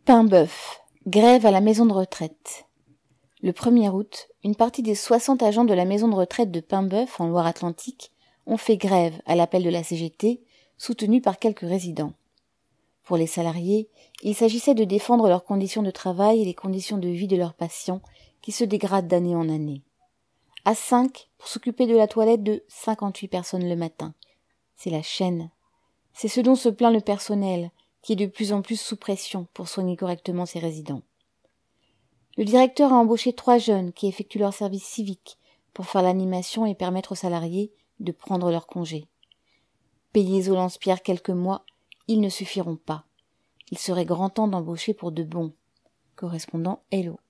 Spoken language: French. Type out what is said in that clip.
Paimboeuf, grève à la maison de retraite. Le 1er août, une partie des 60 agents de la maison de retraite de Paimboeuf, en Loire-Atlantique, ont fait grève à l'appel de la CGT, soutenue par quelques résidents. Pour les salariés, il s'agissait de défendre leurs conditions de travail et les conditions de vie de leurs patients qui se dégradent d'année en année. À 5 pour s'occuper de la toilette de 58 personnes le matin. C'est la chaîne. C'est ce dont se plaint le personnel, qui est de plus en plus sous pression pour soigner correctement ses résidents. Le directeur a embauché 3 jeunes qui effectuent leur service civique pour faire l'animation et permettre aux salariés de prendre leur congé. Payés au lance-pierre quelques mois, ils ne suffiront pas. Il serait grand temps d'embaucher pour de bon. Correspondant Hello.